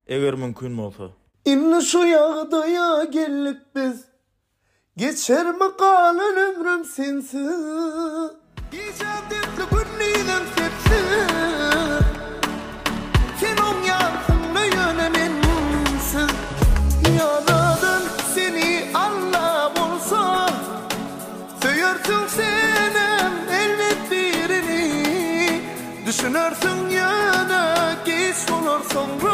eger mümkün bolsa. İnne şu ýagdaýa gellik biz. Geçermi kalan ömrüm sensiz. İcadetli günlüğünden sepsiz. Sen on yansınla yönemensiz. Yaradan seni Allah bolsa, söyersin senem elbet birini. Düşünürsün yana geç olur sonra.